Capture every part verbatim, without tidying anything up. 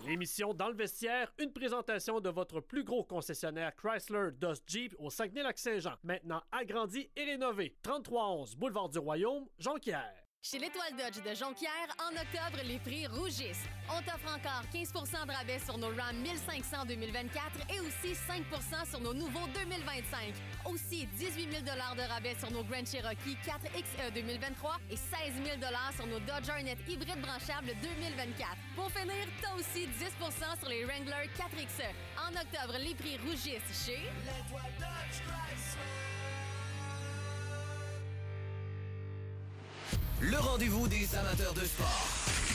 L'émission Dans le vestiaire, une présentation de votre plus gros concessionnaire Chrysler Dodge Jeep au Saguenay-Lac-Saint-Jean. Maintenant agrandi et rénové. trente-trois onze Boulevard du Royaume, Jonquière. Chez l'Étoile Dodge de Jonquière, en octobre, les prix rougissent. On t'offre encore quinze pour cent de rabais sur nos Ram mille cinq cents deux mille vingt-quatre et aussi cinq pour cent sur nos nouveaux deux mille vingt-cinq. Aussi dix-huit mille dollars de rabais sur nos Grand Cherokee quatre X E deux mille vingt-trois et seize mille dollars sur nos Dodge Hornet hybride branchable deux mille vingt-quatre. Pour finir, t'as aussi dix pour cent sur les Wrangler quatre X E. En octobre, les prix rougissent chez l'Étoile Dodge Chrysler. Le rendez-vous des amateurs de sport.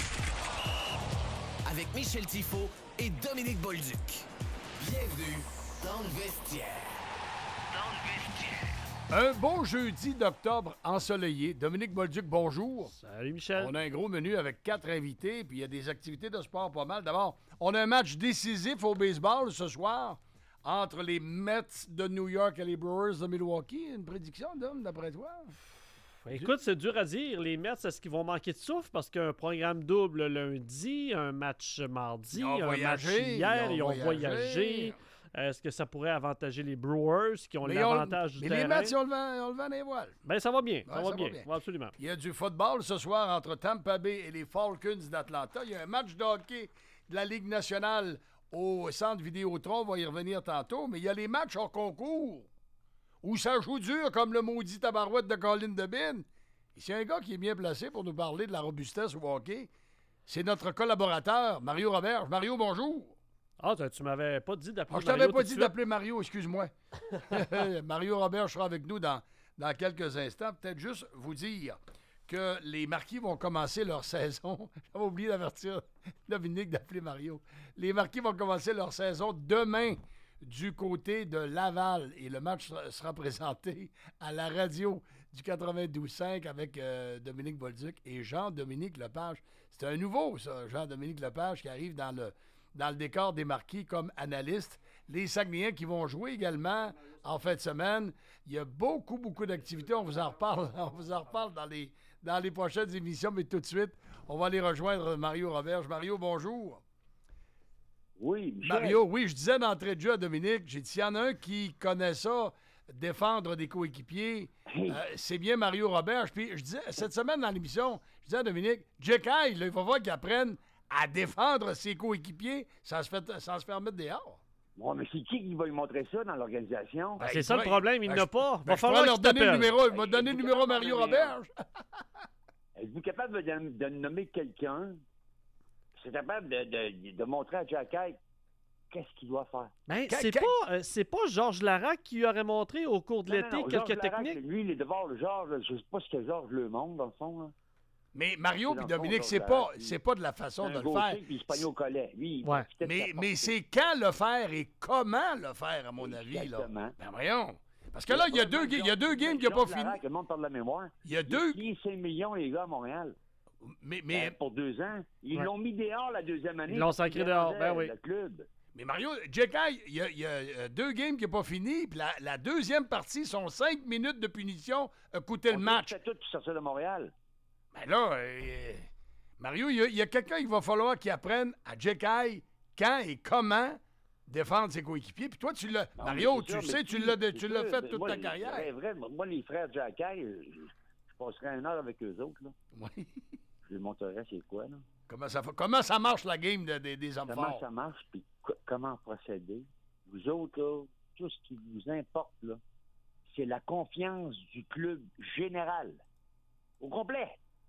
Avec Michel Tifo et Dominique Bolduc. Bienvenue dans le vestiaire. Dans le vestiaire. Un bon jeudi d'octobre ensoleillé. Dominique Bolduc, bonjour. Salut Michel. On a un gros menu avec quatre invités, puis il y a des activités de sport pas mal. D'abord, on a un match décisif au baseball ce soir entre les Mets de New York et les Brewers de Milwaukee. Une prédiction, Dom, d'après toi? Écoute, c'est dur à dire. Les Mets, est-ce qu'ils vont manquer de souffle? Parce qu'un programme double lundi, un match mardi, Ils ont un voyagé, match hier, ils ils ont ont, voyagé. voyagé. Est-ce que ça pourrait avantager les Brewers qui ont Mais l'avantage on- du mais terrain? les Mets, ils ont le vent, ils ont le vent dans les voiles. Ben, ça va bien. Ça, Ouais, va, ça bien. va bien. Ouais, absolument. Il y a du football ce soir entre Tampa Bay et les Falcons d'Atlanta. Il y a un match de hockey de la Ligue nationale au centre Vidéotron. On va y revenir tantôt. Mais il y a les matchs hors concours où ça joue dur comme le maudit tabarouette de Colin Debin. Et c'est un gars qui est bien placé pour nous parler de la robustesse au hockey. C'est notre collaborateur, Mario Roberge. Mario, bonjour. Ah, tu, tu m'avais pas dit d'appeler Ah, je Mario t'avais tout pas de dit suite. d'appeler Mario, excuse-moi. Mario Robert sera avec nous dans, dans quelques instants. Peut-être juste vous dire que les Marquis vont commencer leur saison. J'avais oublié d'avertir Dominique d'appeler Mario. Les Marquis vont commencer leur saison demain du côté de Laval. Et le match sera, sera présenté à la radio du quatre-vingt-douze cinq avec euh, Dominique Bolduc et Jean-Dominique Lepage. C'est un nouveau, ça, Jean-Dominique Lepage, qui arrive dans le dans le décor des Marquis comme analyste. Les Saguenayens qui vont jouer également en fin de semaine. Il y a beaucoup, beaucoup d'activités. On vous en reparle, on vous en reparle dans les, dans les prochaines émissions, mais tout de suite, on va aller rejoindre Mario Roberge. Mario, bonjour. Oui, Michel. Mario, oui, je disais d'entrée de jeu à Dominique, j'ai dit, s'il y en a un qui connaît ça, défendre des coéquipiers, Hey. euh, c'est bien Mario Roberge. Puis je disais, cette semaine dans l'émission, je disais à Dominique, Jack High, là, il va falloir qu'il apprenne à défendre ses coéquipiers sans se, fait, sans se faire mettre dehors. Bon, mais c'est qui qui va lui montrer ça dans l'organisation? Ben, Ben, c'est il ça le va- problème, il ben, n'a je- pas. Ben, Va je falloir pourrais leur qu'il donner le t'appelle. numéro. Il m'a Hey, donné le vous numéro capable Mario de Roberge. Êtes-vous capable de, de nommer quelqu'un qui est capable de, de, de montrer à Jack Hyde qu'est-ce qu'il doit faire? Ben, Quand- c'est quand- pas, euh, c'est pas Georges Larac qui lui aurait montré au cours de Non, l'été non, non, quelques Georges Larac, techniques. lui, il est devant le Georges. Je sais pas ce que Georges le montre, dans le fond. Là. Mais Mario C'est et dans le Dominique, fond, c'est Georges pas, Larac, c'est pas de la façon C'est de un le faire. gaucher, puis il se pogne au collet. Lui, il Ouais. va quitter Mais, sa mais porte. c'est quand le faire et comment le faire, à mon avis. Là. Exactement. Ben voyons. Parce que là, il y a deux, ga- il y a deux games qui n'ont pas Georges fini. Larac, le monde parle de la mémoire. Il y a Il deux... a payé cinq millions, les gars, à Montréal. Mais, Mais mais, pour deux ans. Ils Ouais. l'ont mis dehors la deuxième année. Ils l'ont parce sacré qu'il dehors, dérangeait ben oui. Le club. mais Mario, Jack High, il y a, il y a, euh, deux games qui n'ont pas fini. Puis la, la deuxième partie, son cinq minutes de punition a coûté le On match. fait tout pour sortir de Montréal. Mais là, euh, Mario, il y a, il y a quelqu'un qu'il va falloir qui apprenne à Jack High quand et comment défendre ses coéquipiers. Puis toi, tu l'as. Non, Mario, mais c'est tu ça, sais, mais tu qui- l'as, c'est tu l'as ça, fait mais toute moi, ta les- carrière. c'est vrai, moi, les frères Jackay, je, je passerais une heure avec eux autres. Là. Oui. Je lui montrerais c'est quoi. Là. Comment, ça, fa- comment ça marche la game de- de- des hommes Comment forts? ça marche, puis co- comment procéder. Vous autres, là, tout ce qui vous importe, là, c'est la confiance du club général. Au complet.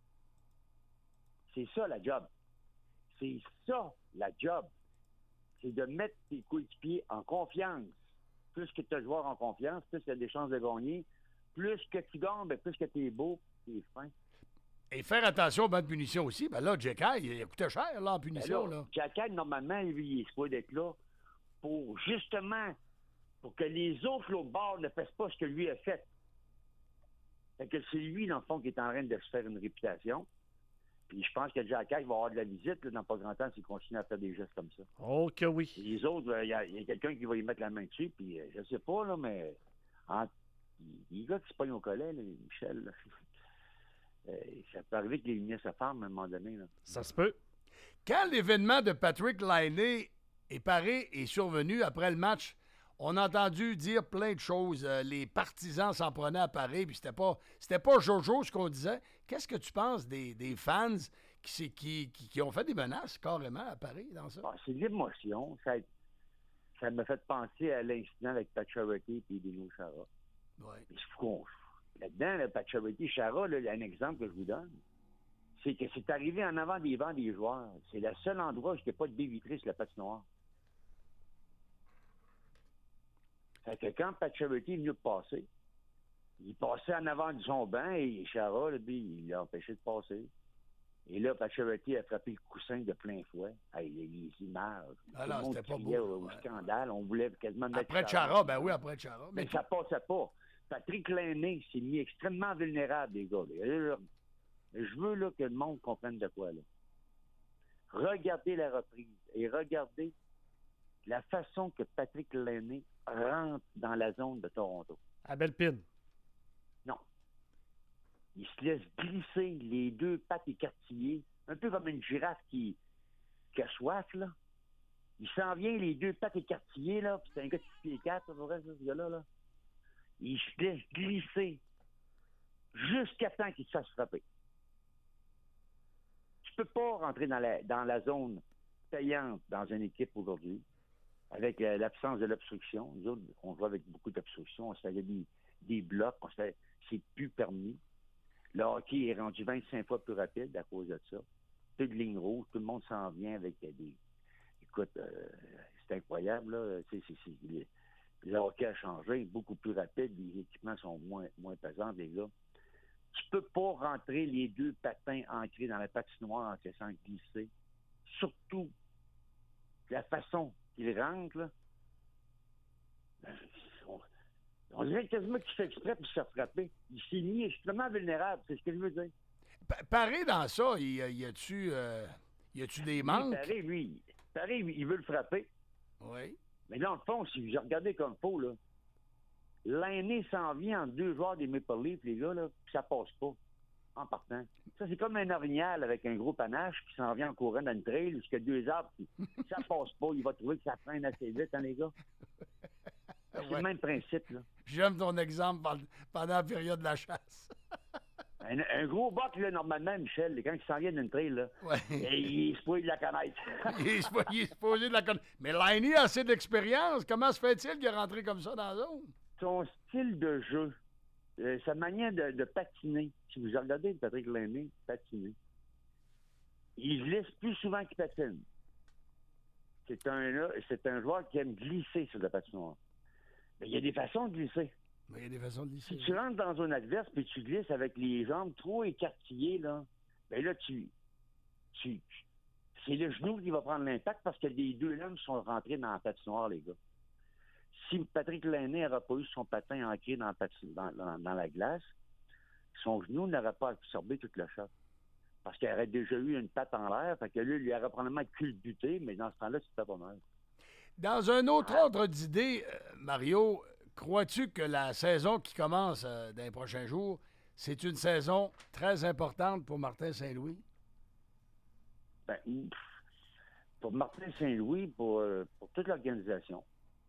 C'est ça, la job. C'est ça, la job. C'est de mettre tes coéquipiers en confiance. Plus que tu as le joueur en confiance, plus tu as des chances de gagner. Plus que tu gagnes, ben, plus que tu es beau, tu es fin. Et faire attention aux bancs de punition aussi. Ben là, Jack High, il coûtait cher, là, en Ben punition, là, là. Jackal, normalement, lui, il est supposé d'être là pour, justement, pour que les autres, l'autre bord, ne fassent pas ce que lui a fait. Fait que c'est lui, dans le fond, qui est en train de se faire une réputation. Puis je pense que Jackal va avoir de la visite là, dans pas grand temps s'il continue à faire des gestes comme ça. Oh que oui. Et les autres, il y a, y a quelqu'un qui va y mettre la main dessus, puis euh, je sais pas, là, mais en, les gars qui se pognent au collet, là, Michel, là, euh, ça peut arriver que les lumières se ferment à un moment donné. Là. Ça se peut. Quand l'événement de Patrick Laine est paré et survenu après le match, on a entendu dire plein de choses. Euh, les partisans s'en prenaient à Paris, puis c'était pas, c'était pas Jojo ce qu'on disait. Qu'est-ce que tu penses des, des fans qui, qui, qui, qui ont fait des menaces carrément à Paris dans ça? Bon, c'est de l'émotion. Ça, ça m'a fait penser à l'incident avec Pat Charity et Dino Chara. Ouais. Là-dedans, là, Pat Charity, Chara, là, un exemple que je vous donne, c'est que c'est arrivé en avant des bancs des joueurs. C'est le seul endroit où il n'y a pas de baie vitrée sur la patinoire. Fait que quand Pat Charity est venu de passer, il passait en avant de son banc et Chara, là, il l'a empêché de passer. Et là, Pat Charity a frappé le coussin de plein fouet. Hey, les images. Ah tout non, le monde c'était pas criait beau. au, au Ouais. scandale. On voulait quasiment mettre Après Chara, ben oui, après Chara. Mais Mais ça passait pas. Patrick Laine s'est mis extrêmement vulnérable, les gars. Là. Là, je veux là, que le monde comprenne de quoi. Là. Regardez la reprise et regardez la façon que Patrick Laine rentre dans la zone de Toronto. À Bellepine. Non. Il se laisse glisser les deux pattes écartillées, un peu comme une girafe qui, qui a soif, là. Il s'en vient les deux pattes écartillées, là, puis c'est un gars de six pieds quatre, pour vrai, ce gars-là, là. Il se laisse glisser jusqu'à temps qu'il se fasse frapper. Tu peux pas rentrer dans la, dans la zone payante dans une équipe aujourd'hui avec euh, l'absence de l'obstruction. Nous autres, on joue avec beaucoup d'obstruction. On se faisait des, des blocs. On se fait, c'est plus permis. Le hockey est rendu vingt-cinq fois plus rapide à cause de ça. Plus de lignes rouges. Tout le monde s'en vient avec euh, des... Écoute, euh, c'est incroyable, là. C'est, c'est, c'est, le, le hockey a changé. Beaucoup plus rapide. Les équipements sont moins, moins pesants, les gars. Tu peux pas rentrer les deux patins ancrés dans la patinoire en te laissant glisser. Surtout la façon qu'il rentre, là. On, on dirait quasiment qu'il fait exprès pour se faire frapper. Il s'est mis extrêmement vulnérable, c'est ce que je veux dire. Pa- Paré dans ça, y, a- y a-tu euh, y a-tu des Lui, manques? Paré, lui, Paré, lui, il veut le frapper. Oui. Mais dans le fond, si vous regardez comme il faut, là, Laine s'en vient entre deux joueurs des Maple Leafs, les gars, là, puis ça passe pas en partant. Ça, c'est comme un orignal avec un gros panache qui s'en vient en courant dans une trail jusqu'à deux arbres, puis ça passe pas. Il va trouver que ça freine assez vite, hein, les gars? C'est Ouais. le même principe, là. J'aime ton exemple pen- pendant la période de la chasse. Un, un gros boc, là, normalement, Michel, quand il s'en vient d'une trail, là, Ouais. et il est supposé de la connaître. il, est, suppo- il est supposé de la connaître. Mais Laine a assez d'expérience. Comment se fait-il qu'il est rentré comme ça dans la zone? Son style de jeu, euh, sa manière de, de patiner, si vous regardez Patrick Laine patiner, il se laisse plus souvent qu'il patine. C'est un, là, c'est un joueur qui aime glisser sur la patinoire. Mais il y a des façons de glisser. Mais il y a des façons de Si lisser. tu rentres dans un adverse puis tu glisses avec les jambes trop écartillées, là, ben là, tu, tu, tu- c'est le genou qui va prendre l'impact parce que les deux lames sont rentrés dans la patinoire, les gars. Si Patrick Laine n'aurait pas eu son patin ancré dans, la pati- dans, dans- dans la glace, son genou n'aurait pas absorbé toute le choc. Parce qu'il aurait déjà eu une patte en l'air, fait que là, il lui aurait probablement culbuté, mais dans ce temps-là, c'était pas mal. Dans un autre ordre d'idée, euh, Mario, crois-tu que la saison qui commence euh, dans les prochains jours, c'est une saison très importante pour Martin Saint-Louis? Ben, pff, pour Martin Saint-Louis, pour, euh, pour toute l'organisation.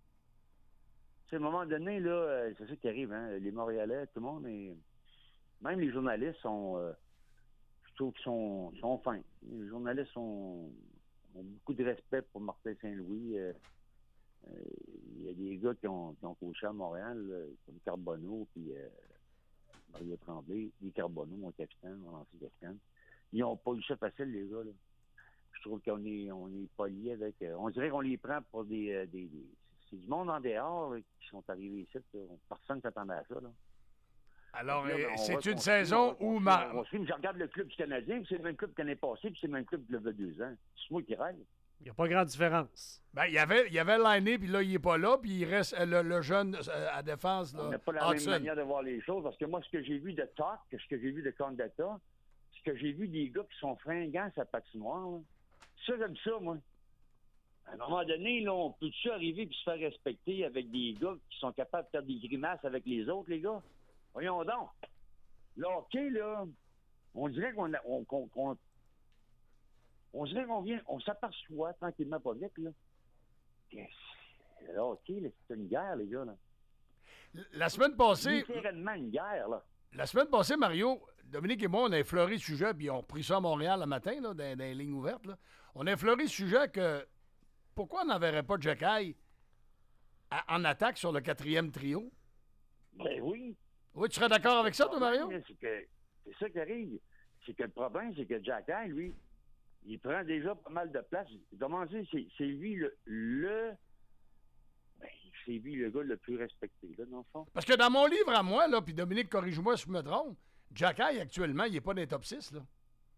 Tu sais, à un moment donné, là, euh, c'est ça qui arrive, hein, les Montréalais, tout le monde, est... même les journalistes sont, euh, je trouve qu'ils sont, sont fins. Les journalistes sont, ont beaucoup de respect pour Martin Saint-Louis. Euh, euh, Il y a des gars qui ont, qui ont coaché à Montréal, là, comme Carbonneau, puis euh, Mario Tremblay, les Carbonneau, mon capitaine, mon ancien capitaine. Ils n'ont pas eu ça facile, les gars, là. Je trouve qu'on est, on est poli avec... euh, on dirait qu'on les prend pour des... euh, des, des- c'est du monde en dehors là, qui sont arrivés ici. Là. Personne ne s'attendait à ça. Là. Alors, Là, euh, ben, on c'est va une construire, saison on où... va Ma- construire, on va suivre. Je regarde le club du Canadien, puis c'est le même club que l'année passée, puis c'est le même club qu'il y a deux ans. C'est moi qui rêve. Il n'y a pas grande différence. Ben, il y avait, il y avait Laine, puis là, il n'est pas là, puis il reste euh, le, le jeune euh, à défense, On là, n'a pas la Hudson. même manière de voir les choses, parce que moi, ce que j'ai vu de Talk, ce que j'ai vu de Condata, ce que j'ai vu des gars qui sont fringants à sa patinoire, là, ça, j'aime ça, moi. À un moment donné, là, on peut-tu arriver et se faire respecter avec des gars qui sont capables de faire des grimaces avec les autres, les gars? Voyons donc. Le hockey, là, on dirait qu'on a- on, qu'on- qu'on- On dirait qu'on vient, on s'aperçoit tranquillement pas vite, là. Yes. Là, OK, là, c'est une guerre, les gars, là. La semaine passée... Littéralement une guerre, là. La semaine passée, Mario, Dominique et moi, on a effleuré le sujet, puis on a pris ça à Montréal le matin, là, dans, dans les lignes ouvertes, là. On a effleuré le sujet que... Pourquoi on n'enverrait pas Jacky en attaque sur le quatrième trio? Ben oui. Oui, tu serais d'accord avec ça, toi, Mario? C'est que c'est ça qui arrive. C'est que le problème, c'est que Jacky, lui, il prend déjà pas mal de place. Comment dire, c'est, c'est lui le... le ben, c'est lui le gars le plus respecté, là, dans le fond. Parce que dans mon livre à moi, là, puis Dominique, corrige-moi si je me trompe, Jacky, actuellement, il n'est pas dans les top six, là.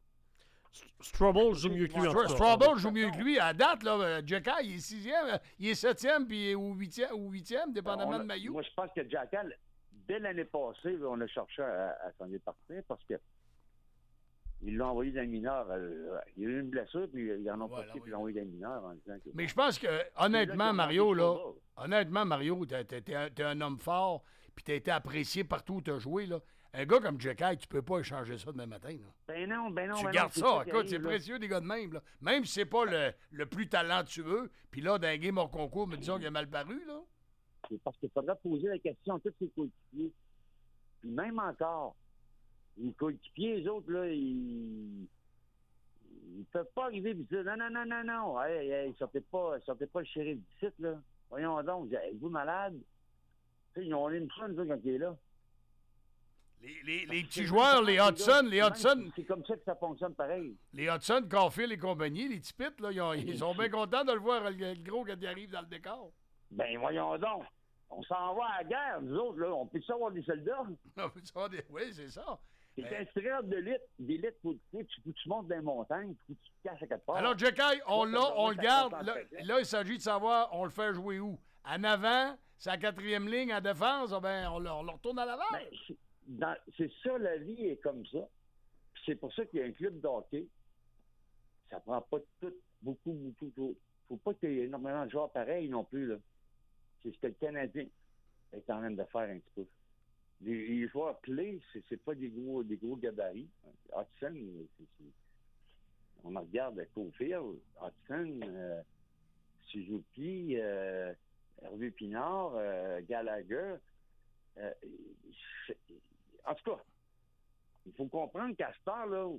Strouble joue mieux que lui, en tout cas. Strouble joue mieux que lui. À date, là, Jacky, il est sixième, il est septième, puis ou huitième, ou huitième, dépendamment a, de Maillot. Moi, je pense que Jacky, dès l'année passée, on a cherché à, à s'en départir parce que ils l'ont envoyé dans les mineurs. Euh, il y a eu une blessure, puis ils en ont Ouais, profité, oui. puis ils l'ont envoyé dans les mineurs en disant que... Mais je pense que, honnêtement, là, Mario, là, là. honnêtement, Mario, t'es, t'es, t'es, un, t'es un homme fort, puis t'as été apprécié partout où t'as joué, là. Un gars comme Jacky, tu peux pas échanger ça demain matin, là. Ben non, ben non, Tu ben gardes non, ça, qui écoute, arrive, c'est là. précieux des gars de même, là. Même si c'est pas le, le plus talentueux, puis là, dans un game hors concours, me disons qu'il a mal paru, là. C'est parce qu'il faudra poser la question à tous ses coéquipiers. Puis même encore, les coéquipiers, les autres, là, ils... Ils peuvent pas arriver et dire non, non, non, non, non. Hey, hey, sortez pas, sortez pas le shérif du site, là. Voyons donc, êtes-vous malade? Tu sais, ils ont une fun, quand il est là. Les, les, les petits joueurs, les Hudson, les Hudson, C'est comme ça que ça fonctionne pareil. les Hudson, Caulfield et compagnie, les tipites, là, ils, ont- ils sont bien contents de le voir, le, le gros, quand il arrive dans le décor. Ben, voyons donc. On s'en va à la guerre, nous autres, là. On peut savoir des soldats. On peut savoir des- Oui, c'est ça. C'est Ben- un tireur d'élite. D'élite, faut, faut, faut, faut que tu montes dans les montagnes, faut que tu te caches à quelque part. Alors, Jacky, on Ouais, l'a, ça, on ça, le ça garde. compte en Là, fait, là, il s'agit de savoir, on le fait jouer où? En avant, c'est la quatrième ligne, en défense, ah ben, on le, on le retourne à l'avant. Ben, c'est- dans- c'est ça, la vie est comme ça. Puis c'est pour ça qu'il y a un club de hockey. Ça prend pas tout, beaucoup, beaucoup, beaucoup. Faut pas qu'il y ait énormément de joueurs pareils non plus, là. C'est ce que le Canadien est en train de faire un petit peu. Les, les joueurs clés, c'est, c'est pas des gros, des gros gabarits. Hudson, c'est, c'est- on en regarde Caulfield, Hudson, euh, Suzuki, euh, Hervé Pinard, euh, Gallagher. Euh, c'est- en tout cas, il faut comprendre qu'à ce temps-là,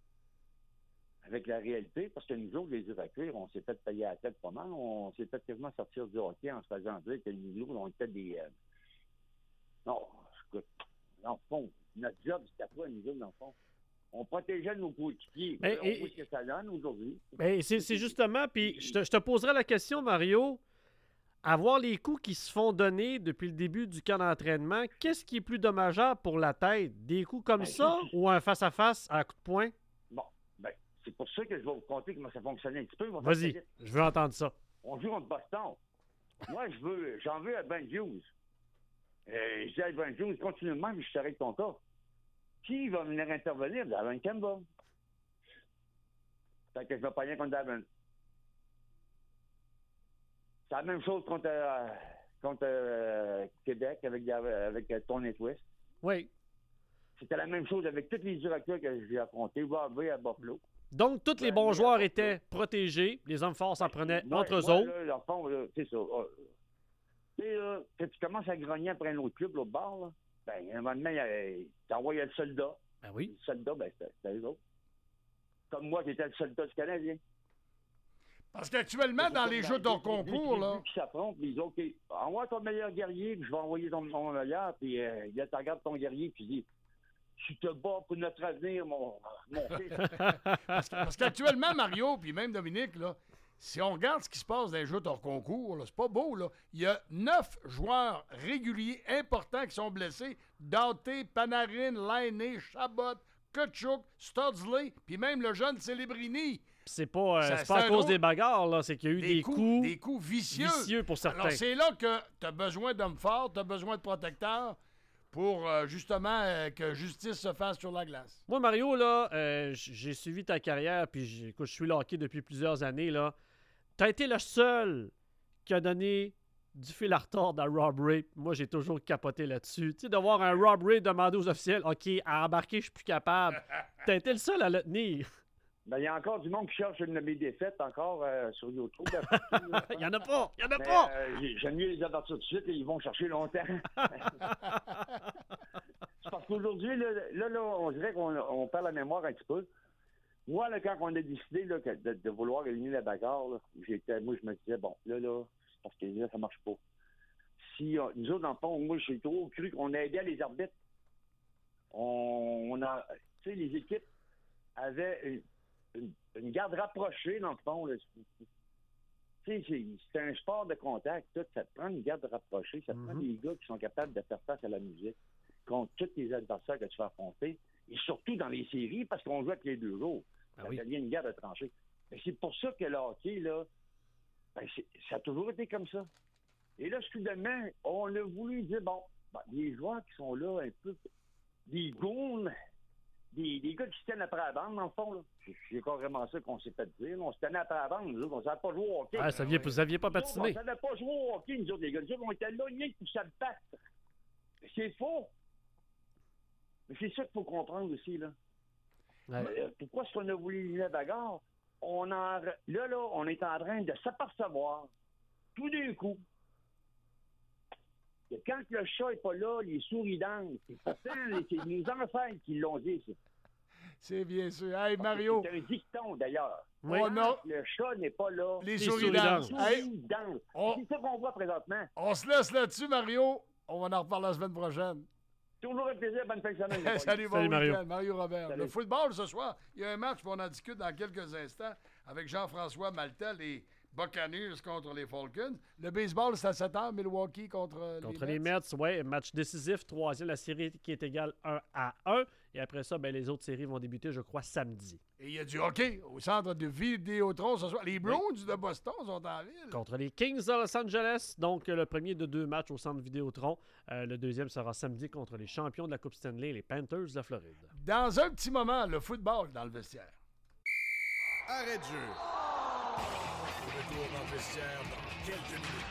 avec la réalité, parce que nous autres, les évacués, on s'est fait payer la tête pas mal. On s'est fait quasiment sortir du hockey en se faisant dire que nous autres, on était des... euh, Non, écoute, dans le fond, notre job, c'était quoi, nous autres, dans le fond? On protégeait nos coéquipiers. Mais, Là, on et- voit ce que ça donne aujourd'hui. Ben, c'est, c'est justement, puis je te, je te poserai la question, Mario. Avoir les coups qui se font donner depuis le début du camp d'entraînement, qu'est-ce qui est plus dommageable pour la tête? Des coups comme Ben, ça c'est- ou un face-à-face à coup de poing? Bon, ben, c'est pour ça que je vais vous conter comment ça fonctionnait un petit peu. On va faire Vas-y, ça vite. je veux entendre ça. On joue contre Boston. Moi, je veux, j'en veux à Ben Hughes. Euh, je dis à Ben Hughes, continue de même, je serai avec ton cas. Qui va venir intervenir? Davin Campbell. Fait que je vais pas rien contre Davin. C'est la même chose contre, euh, contre euh, Québec avec, avec euh, Tony Twist. Oui. C'était la même chose avec tous les directeurs que j'ai affrontés. Bobby à Buffalo. Donc, tous les Ben, bons oui, joueurs à étaient protégés. Les hommes forts s'en prenaient Moi- entre eux moi, autres. Là, dans le fond, là, c'est ça. Ah, tu sais, là, quand tu commences à grogner après un autre club, l'autre bord, là, ben, un moment donné, euh, t'envoyais le soldat. Ben oui. Le soldat, ben, c'était c'était eux autres. Comme moi, j'étais le soldat du Canadien. Parce qu'actuellement, dans les jeux de concours, là, Qui s'affrontent, puis ils disent, OK, envoie ton meilleur guerrier, puis je vais envoyer ton, ton meilleur, puis euh, il tu regardes ton guerrier, puis il dit, tu te bats pour notre avenir, mon, mon fils. parce, que- parce qu'actuellement, Mario, puis même Dominique, là, si on regarde ce qui se passe dans les jeux de concours, là, c'est pas beau, là. Il y a neuf joueurs réguliers importants qui sont blessés. Doughty, Panarin, Laine, Chabot, Kutchuk, Studsley, puis même le jeune Celebrini. C'est pas, euh, Ça- c'est c'est pas à un cause autre- des bagarres, là. C'est qu'il y a eu des, coups, des coups vicieux. vicieux pour certains. Alors, c'est là que tu as besoin d'hommes forts, tu as besoin de protecteurs pour euh, justement euh, que justice se fasse sur la glace. Moi, Mario, là, euh, j- j'ai suivi ta carrière, puis j'ai- écoute, je suis le hockey depuis plusieurs années, là. T'as été le seul qui a donné du fil à retordre à Rob Ray. Moi, j'ai toujours capoté là-dessus. Tu sais, de voir un Rob Ray demander aux officiels, OK, à embarquer, je suis plus capable. T'as été le seul à le tenir. Ben, il y a encore du monde qui cherche une de mes défaites encore euh, sur YouTube. Il n'y en a pas! Il n'y en a Mais, pas! euh, j'ai- j'aime mieux les avertir tout de suite et ils vont chercher longtemps. C'est parce qu'aujourd'hui, là, là, là, on dirait qu'on on perd la mémoire un petit peu. Moi, là, quand on a décidé là, que de, de vouloir éliminer la bagarre, là, j'étais, moi, je me disais, bon, là, là, c'est parce que là, ça marche pas. Si euh, nous autres, dans le fond, moi, j'ai trop cru qu'on aidait les arbitres. On, on a, tu sais, les équipes avaient une, une, une garde rapprochée, dans le fond. Là. Tu sais, c'est, c'est un sport de contact. Tout, ça te prend une garde rapprochée. Ça te Mhm. prend des gars qui sont capables de faire face à la musique contre tous les adversaires que tu vas affronter. Et surtout dans les séries, parce qu'on joue avec les deux jours. Ah Ça oui. devient une guerre de tranchées. Mais c'est pour ça que le hockey, là, ben, c'est- ça a toujours été comme ça. Et là, soudainement, on a voulu dire, bon, ben, les joueurs qui sont là, un peu, des goons, des, des gars qui se tiennent après la bande, dans le fond, là. C'est, c'est carrément ça qu'on s'est fait dire. On se tenait après la bande, nous autres, on ne savait pas jouer au hockey. Ah, ça vient, vous saviez pas Nous autres, patiner. On ne savait pas jouer au hockey, nous autres, les gars. Nous autres, on était là, rien pour se battre. C'est faux. Mais c'est ça qu'il faut comprendre aussi, là. Ouais. Euh, pourquoi est-ce qu'on a voulu éliminer la bagarre? On en, là, là, on est en train de s'apercevoir, tout d'un coup, que quand le chat n'est pas là, les souris dansent. C'est pourtant, c'est les ancêtres qui l'ont dit, ça. C'est bien sûr. Hey, Mario, C'est un dicton, d'ailleurs. Oui. on a Le chat n'est pas là. les Les souris souris dansent. dansent. Les Hey, souris dansent. on- C'est ça qu'on voit présentement. on se laisse là-dessus, Mario. On va en reparler la semaine prochaine. Toujours un plaisir. Bonne fin de semaine. les boys. Salut, bon Salut, Mario. week-end. Mario Robert. Salut. Le football ce soir, il y a un match, puis on en discute dans quelques instants avec Jean-François Maltais, les Buccaneers contre les Falcons. Le baseball, c'est à sept heures, Milwaukee contre, euh, Contre les les Mets. Mets, ouais, match décisif, troisième, la série qui est égale un à un. Et après ça, ben, les autres séries vont débuter, je crois, samedi. Et il y a du hockey au centre de Vidéotron ce soir. Les Browns de Boston sont en ville. Contre les Kings de Los Angeles, donc euh, le premier de deux matchs au centre Vidéotron. Euh, le deuxième sera samedi contre les champions de la Coupe Stanley, les Panthers de la Floride. Dans un petit moment, le football dans le vestiaire. Arrêt de jeu. Retour dans le vestiaire dans quelques minutes.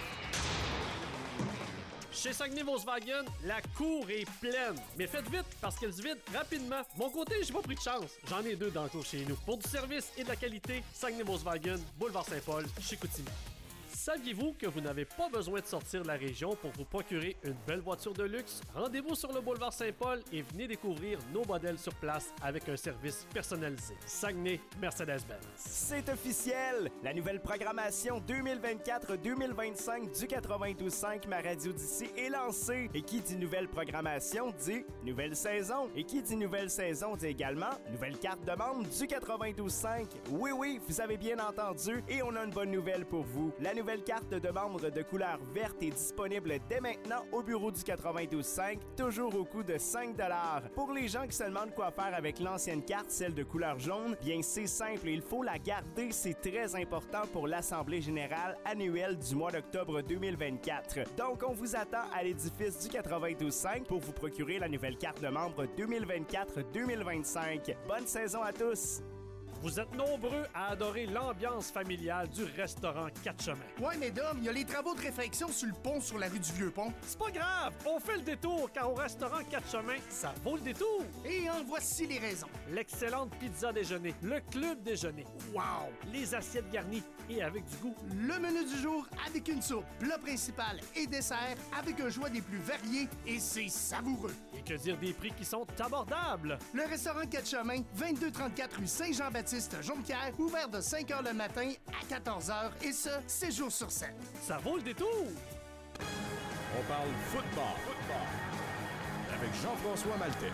Chez Saguenay Volkswagen, la cour est pleine. Mais faites vite parce qu'elle se vide rapidement. De mon côté, j'ai pas pris de chance. J'en ai deux dans le cours chez nous. Pour du service et de la qualité, Saguenay Volkswagen, Boulevard Saint-Paul, chez Coutimi. Saviez-vous que vous n'avez pas besoin de sortir de la région pour vous procurer une belle voiture de luxe? Rendez-vous sur le boulevard Saint-Paul et venez découvrir nos modèles sur place avec un service personnalisé. Saguenay, Mercedes-Benz. C'est officiel! La nouvelle programmation deux mille vingt-quatre deux mille vingt-cinq du quatre-vingt-douze cinq Ma Radio d'ici est lancée. Et qui dit nouvelle programmation dit nouvelle saison. Et qui dit nouvelle saison dit également nouvelle carte de membre du quatre-vingt-douze cinq. Oui, oui, vous avez bien entendu et on a une bonne nouvelle pour vous. La nouvelle carte de membre de couleur verte est disponible dès maintenant au bureau du quatre-vingt-douze cinq, toujours au coût de cinq dollars. Pour les gens qui se demandent quoi faire avec l'ancienne carte, celle de couleur jaune, bien c'est simple, il faut la garder, c'est très important pour l'Assemblée générale annuelle du mois d'octobre deux mille vingt-quatre. Donc on vous attend à l'édifice du quatre-vingt-douze cinq pour vous procurer la nouvelle carte de membre deux mille vingt-quatre deux mille vingt-cinq. Bonne saison à tous! Vous êtes nombreux à adorer l'ambiance familiale du restaurant Quatre Chemins. Ouais, mais Dom, il y a les travaux de réfection sur le pont sur la rue du Vieux-Pont. C'est pas grave, on fait le détour car au restaurant Quatre Chemins, ça vaut le détour. Et en voici les raisons. L'excellente pizza déjeuner, le club déjeuner, wow, les assiettes garnies et avec du goût. Le menu du jour avec une soupe, plat principal et dessert avec un choix des plus variés et c'est savoureux. Et que dire des prix qui sont abordables. Le restaurant Quatre Chemins, vingt-deux trente-quatre rue Saint-Jean-Baptiste, Jonquière, ouvert de cinq heures le matin à quatorze heures et ce, sept jours sur sept. Ça vaut le détour. On parle football. Football. Avec Jean-François Maltais.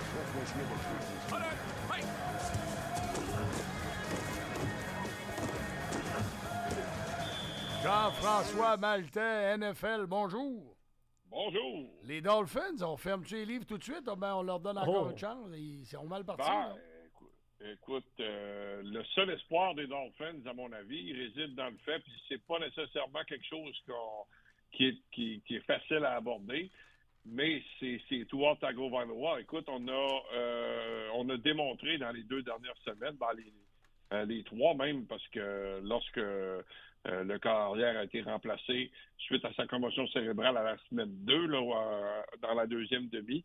Jean-François Maltais, N F L, bonjour. Bonjour. Les Dolphins, on ferme-tu les livres tout de suite? Ah ben, on leur donne encore Oh. une chance. Ils sont mal partis. Ben, là. écou- écoute, euh, le seul espoir des Dolphins, à mon avis, réside dans le fait, puis c'est pas nécessairement quelque chose qu'on- qui, est, qui, qui est facile à aborder, mais c'est c'est Tua Tagovailoa. Écoute, on a euh, on a démontré dans les deux dernières semaines, ben les, euh, les trois même, parce que lorsque euh, le carrière a été remplacé suite à sa commotion cérébrale à la semaine deux, là, euh, dans la deuxième demi,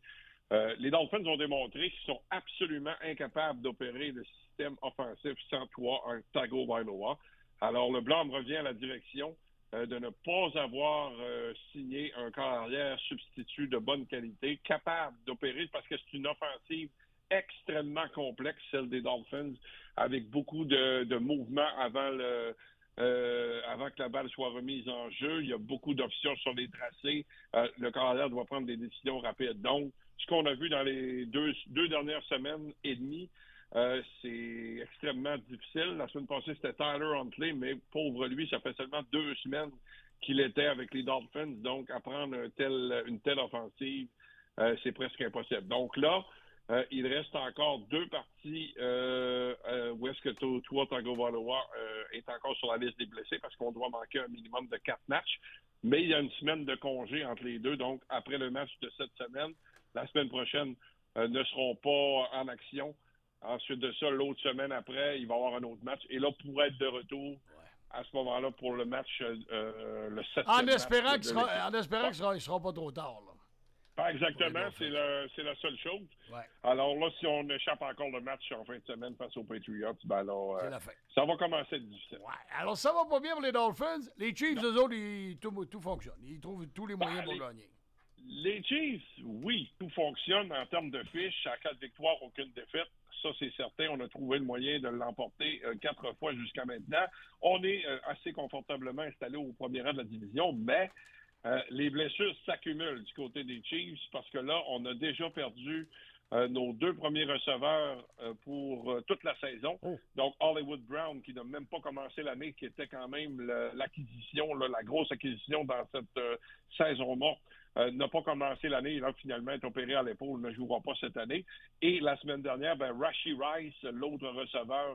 Euh, les Dolphins ont démontré qu'ils sont absolument incapables d'opérer le système offensif sans toi, un Tagovailoa. Alors, le Blanc revient à la direction euh, de ne pas avoir euh, signé un carrière substitut de bonne qualité, capable d'opérer, parce que c'est une offensive extrêmement complexe, celle des Dolphins, avec beaucoup de, de mouvements avant le... Euh, avant que la balle soit remise en jeu. Il y a beaucoup d'options sur les tracés. Euh, le carrière doit prendre des décisions rapides. Donc, ce qu'on a vu dans les deux, deux dernières semaines et demie, euh, c'est extrêmement difficile. La semaine passée, c'était Tyler Huntley, mais pauvre lui, ça fait seulement deux semaines qu'il était avec les Dolphins. Donc, apprendre un tel, une telle offensive, euh, c'est presque impossible. Donc là, Euh, il reste encore deux parties euh, euh, où est-ce que Tua Tagovailoa euh, est encore sur la liste des blessés parce qu'on doit manquer un minimum de quatre matchs. Mais il y a une semaine de congé entre les deux. Donc, après le match de cette semaine, la semaine prochaine euh, ne seront pas en action. Ensuite de ça, l'autre semaine après, il va y avoir un autre match. Et là, pour être de retour à ce moment-là pour le match, euh, le septième En espérant match. qu'il sera, en espérant qu'il sera, il sera pas trop tard, là. Pas exactement, c'est, le, c'est la seule chose. Ouais. Alors là, si on échappe encore le match en fin de semaine face aux Patriots, ben là, euh, c'est la fin. Ça va commencer à être difficile. Ouais. Alors, ça va pas bien pour les Dolphins. Les Chiefs, eux autres, ils, tout, tout fonctionne. Ils trouvent tous les moyens ben, pour les, gagner. Les Chiefs, oui, tout fonctionne en termes de fiches. À quatre victoires, aucune défaite. Ça, c'est certain. On a trouvé le moyen de l'emporter euh, quatre fois jusqu'à maintenant. On est euh, assez confortablement installé au premier rang de la division, mais Euh, les blessures s'accumulent du côté des Chiefs parce que là, on a déjà perdu euh, nos deux premiers receveurs euh, pour euh, toute la saison. Oh. Donc, Hollywood Brown, qui n'a même pas commencé l'année, qui était quand même le, l'acquisition, là, la grosse acquisition dans cette euh, saison morte, euh, n'a pas commencé l'année. Il va finalement être opéré à l'épaule, ne jouera pas cette année. Et la semaine dernière, ben, Rashee Rice, l'autre receveur,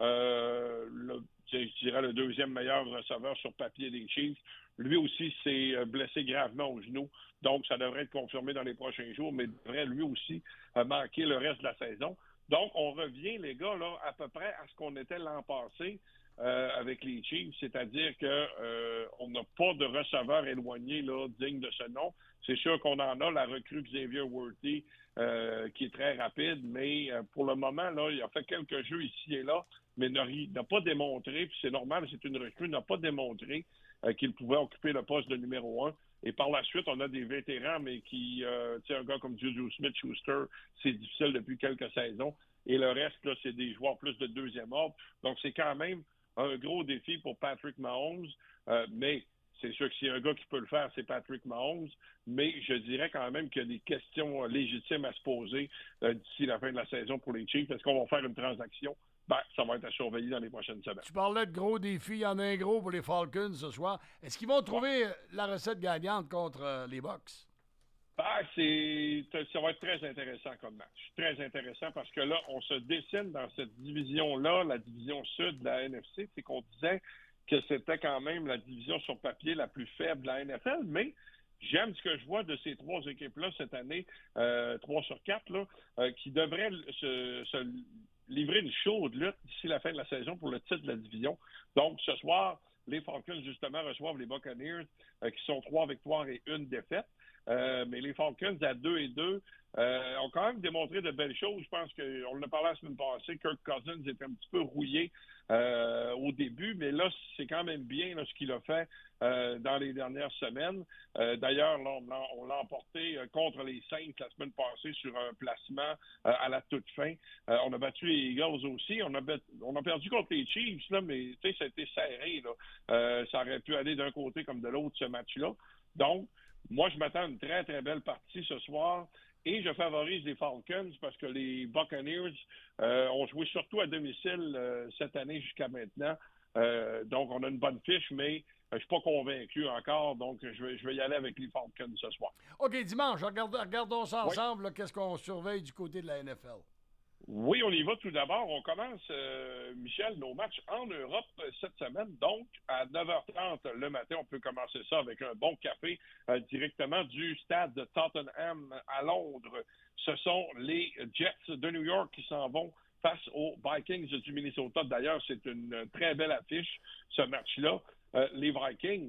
euh, le, je dirais le deuxième meilleur receveur sur papier des Chiefs, lui aussi s'est blessé gravement au genou. Donc, ça devrait être confirmé dans les prochains jours, mais devrait lui aussi manquer le reste de la saison. Donc, on revient, les gars, là, à peu près à ce qu'on était l'an passé euh, avec les Chiefs, c'est-à-dire que euh, on n'a pas de receveur éloigné là, digne de ce nom. C'est sûr qu'on en a, la recrue Xavier Worthy, euh, qui est très rapide, mais euh, pour le moment, là, il a fait quelques jeux ici et là, mais n'a, n'a pas démontré, puis c'est normal, c'est une recrue, n'a pas démontré euh, qu'il pouvait occuper le poste de numéro un. Et par la suite, on a des vétérans, mais qui, euh, tu sais, un gars comme Juju Smith-Schuster, c'est difficile depuis quelques saisons. Et le reste, là, c'est des joueurs plus de deuxième ordre. Donc, c'est quand même un gros défi pour Patrick Mahomes. Euh, mais c'est sûr que s'il y a un gars qui peut le faire, c'est Patrick Mahomes. Mais je dirais quand même qu'il y a des questions légitimes à se poser euh, d'ici la fin de la saison pour les Chiefs. Est-ce qu'on va faire une transaction? Ben, ça va être à surveiller dans les prochaines semaines. Tu parlais de gros défis. Il y en a un gros pour les Falcons ce soir. Est-ce qu'ils vont trouver ouais. la recette gagnante contre euh, les Bucs? Ben, c'est, ça va être très intéressant comme match. Très intéressant parce que là, on se dessine dans cette division-là, la division sud de la N F C. C'est qu'on disait que c'était quand même la division sur papier la plus faible de la N F L, mais j'aime ce que je vois de ces trois équipes-là cette année, euh, trois sur quatre, là, euh, qui devraient se... se livrer une chaude lutte d'ici la fin de la saison pour le titre de la division. Donc, ce soir, les Falcons, justement, reçoivent les Buccaneers, euh, qui sont trois victoires et une défaite. Euh, mais les Falcons, à deux et deux, euh, ont quand même démontré de belles choses. Je pense qu'on en a parlé la semaine passée, Kirk Cousins était un petit peu rouillé euh, au début, mais là, c'est quand même bien là, ce qu'il a fait euh, dans les dernières semaines. Euh, d'ailleurs, là, on, l'a, on l'a emporté euh, contre les Saints la semaine passée sur un placement euh, à la toute fin. Euh, on a battu les Eagles aussi. On a, bet, on a perdu contre les Chiefs, là, mais ça a été serré. Là. Euh, ça aurait pu aller d'un côté comme de l'autre, ce match-là. Donc, moi, je m'attends à une très, très belle partie ce soir. Et je favorise les Falcons parce que les Buccaneers euh, ont joué surtout à domicile euh, cette année jusqu'à maintenant. Euh, donc, on a une bonne fiche, mais euh, je ne suis pas convaincu encore. Donc, je vais, je vais y aller avec les Falcons ce soir. OK, dimanche, regarde, regardons ça ensemble. Oui. Là, qu'est-ce qu'on surveille du côté de la N F L? Oui, on y va tout d'abord. On commence, euh, Michel, nos matchs en Europe cette semaine. Donc, à neuf heures trente le matin, on peut commencer ça avec un bon café euh, directement du stade de Tottenham à Londres. Ce sont les Jets de New York qui s'en vont face aux Vikings du Minnesota. D'ailleurs, c'est une très belle affiche, ce match-là. Euh, les Vikings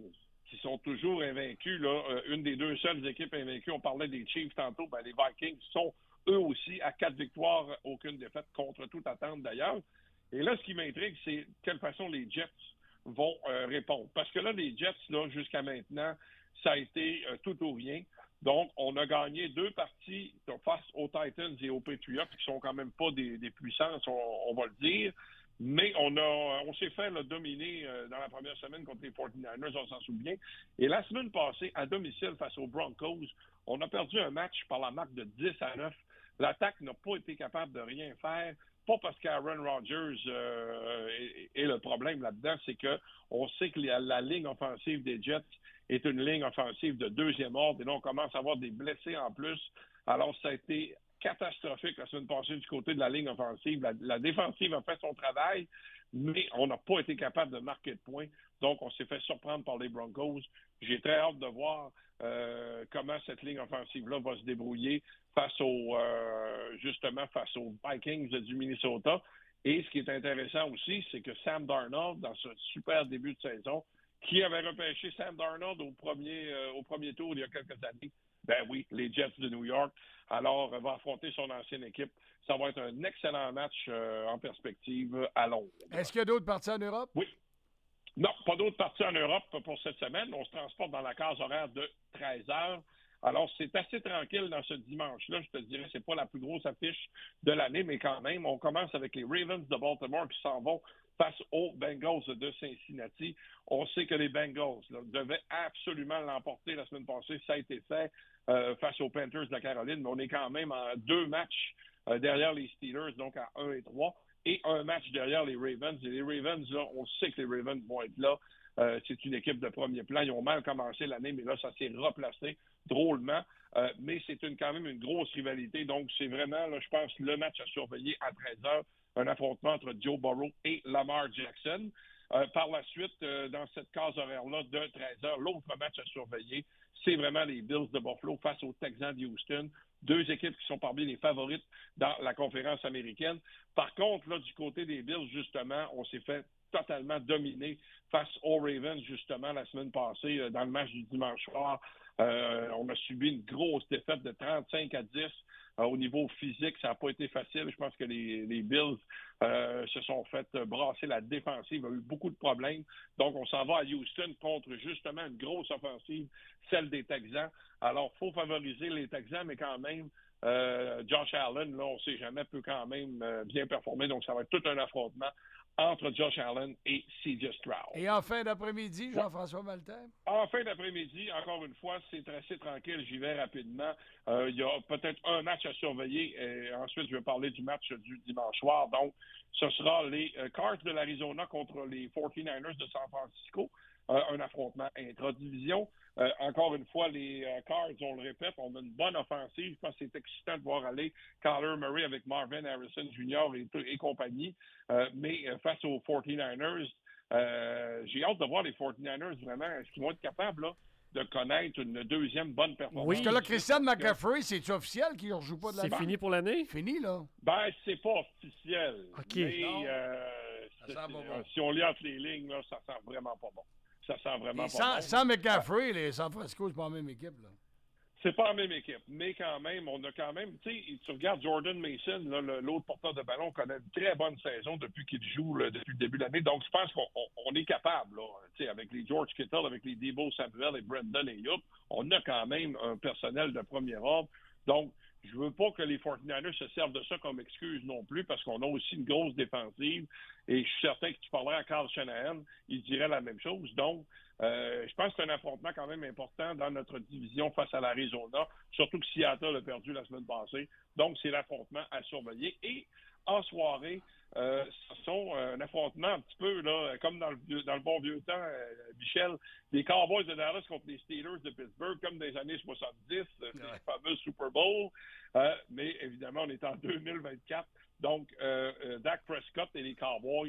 qui sont toujours invaincus. Là, euh, une des deux seules équipes invaincues, on parlait des Chiefs tantôt, ben, les Vikings sont eux aussi à quatre victoires, aucune défaite, contre toute attente d'ailleurs. Et là, ce qui m'intrigue, c'est de quelle façon les Jets vont euh, répondre. Parce que là, les Jets, là, jusqu'à maintenant, ça a été euh, tout ou rien. Donc, on a gagné deux parties face aux Titans et aux Patriots, qui sont quand même pas des, des puissances, on, on va le dire. Mais on a, on s'est fait là, dominer euh, dans la première semaine contre les forty-niners, on s'en souvient. Et la semaine passée, à domicile face aux Broncos, on a perdu un match par la marque de dix à neuf. L'attaque n'a pas été capable de rien faire. Pas parce qu'Aaron Rodgers euh, est, est le problème là-dedans, c'est que on sait que la, la ligne offensive des Jets est une ligne offensive de deuxième ordre. Et là, on commence à avoir des blessés en plus. Alors, ça a été catastrophique la semaine passée du côté de la ligne offensive. La, la défensive a fait son travail, mais on n'a pas été capable de marquer de points. Donc, on s'est fait surprendre par les Broncos. J'ai très hâte de voir euh, comment cette ligne offensive-là va se débrouiller face aux, euh, justement, face aux Vikings du Minnesota. Et ce qui est intéressant aussi, c'est que Sam Darnold, dans ce super début de saison, qui avait repêché Sam Darnold au premier, euh, au premier tour il y a quelques années, ben oui, les Jets de New York. Alors, va affronter son ancienne équipe. Ça va être un excellent match euh, en perspective à Londres. Est-ce qu'il y a d'autres parties en Europe? Oui. Non, pas d'autres parties en Europe pour cette semaine. On se transporte dans la case horaire de treize heures. Alors, c'est assez tranquille dans ce dimanche-là. Je te dirais, c'est pas la plus grosse affiche de l'année, mais quand même, on commence avec les Ravens de Baltimore qui s'en vont face aux Bengals de Cincinnati. On sait que les Bengals là, devaient absolument l'emporter la semaine passée. Ça a été fait euh, face aux Panthers de la Caroline, mais on est quand même en deux matchs euh, derrière les Steelers, donc à un et trois, et un match derrière les Ravens. Et les Ravens, là, on sait que les Ravens vont être là. Euh, c'est une équipe de premier plan. Ils ont mal commencé l'année, mais là, ça s'est replacé drôlement. Euh, mais c'est une, quand même une grosse rivalité. Donc, c'est vraiment, là, je pense, le match à surveiller à treize heures. Un affrontement entre Joe Burrow et Lamar Jackson. Euh, par la suite, euh, dans cette case horaire-là de treize heures, l'autre match à surveiller, c'est vraiment les Bills de Buffalo face aux Texans de Houston. Deux équipes qui sont parmi les favorites dans la conférence américaine. Par contre, là, du côté des Bills, justement, on s'est fait totalement dominer face aux Ravens, justement, la semaine passée, euh, dans le match du dimanche soir. Euh, on a subi une grosse défaite de trente-cinq à dix. Euh, au niveau physique, ça n'a pas été facile. Je pense que les, les Bills euh, se sont fait brasser la défensive. Il y a eu beaucoup de problèmes. Donc, on s'en va à Houston contre, justement, une grosse offensive, celle des Texans. Alors, il faut favoriser les Texans, mais quand même, euh, Josh Allen, là, on ne sait jamais, peut quand même euh, bien performer. Donc, ça va être tout un affrontement entre Josh Allen et C J Stroud. Et en fin d'après-midi, Jean-François Maltais? En fin d'après-midi, encore une fois, c'est assez tranquille. J'y vais rapidement. Euh, il y a peut-être un match à surveiller. Et ensuite, je vais parler du match du dimanche soir. Donc, ce sera les euh, Cards de l'Arizona contre les forty-niners de San Francisco. Euh, un affrontement intra-division. Euh, encore une fois, les euh, Cards, on le répète, on a une bonne offensive. Je pense que c'est excitant de voir aller Kyler Murray avec Marvin Harrison Junior et, et compagnie. Euh, mais euh, face aux forty-niners, euh, j'ai hâte de voir les forty-niners vraiment. Est-ce qu'ils vont être capables là, de connaître une deuxième bonne performance? Oui. Parce que là, Christian McCaffrey, c'est-tu officiel qu'il ne rejoue pas de la C'est balle? fini pour l'année? Fini, là. Ben, c'est pas officiel. OK. Mais Ça euh, sent pas bon. euh, si on lit entre les lignes, là, ça sent vraiment pas bon. Ça sent vraiment Et pas sans, bon. sans McCaffrey, les San Francisco, c'est pas la même équipe, là. C'est pas la même équipe, mais quand même, on a quand même, tu sais, tu regardes Jordan Mason, là, le- l'autre porteur de ballon, connaît une très bonne saison depuis qu'il joue, là, depuis le début de l'année. Donc, je pense qu'on on- on est capable, là, tu sais, avec les George Kittle, avec les Deebo Samuel et Brendan Ayuk, on a quand même un personnel de premier ordre. Donc, je veux pas que les forty-niners se servent de ça comme excuse non plus, parce qu'on a aussi une grosse défensive. Et je suis certain que tu parlerais à Carl Shanahan, il dirait la même chose. Donc, euh, je pense que c'est un affrontement quand même important dans notre division face à l'Arizona, surtout que Seattle a perdu la semaine passée. Donc, c'est l'affrontement à surveiller. Et en soirée, euh, ce sont euh, un affrontement un petit peu là, comme dans le, vieux- dans le bon vieux temps, euh, Michel, les Cowboys de Dallas contre les Steelers de Pittsburgh, comme des années soixante-dix, euh, Ouais. les fameux Super Bowl. Euh, mais évidemment, on est en deux mille vingt-quatre. Donc, euh, euh, Dak Prescott et les Cowboys,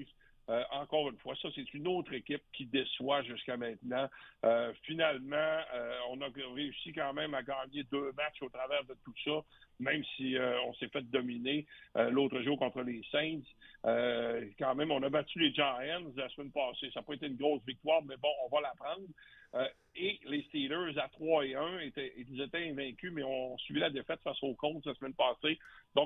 Euh, encore une fois, ça, c'est une autre équipe qui déçoit jusqu'à maintenant. Euh, finalement, euh, on a réussi quand même à gagner deux matchs au travers de tout ça, même si euh, on s'est fait dominer euh, l'autre jour contre les Saints. Euh, quand même, on a battu les Giants la semaine passée. Ça n'a pas été une grosse victoire, mais bon, on va la prendre. Euh, et les Steelers, à trois et un, étaient, ils étaient invaincus, mais ont suivi la défaite face aux Colts la semaine passée. Donc,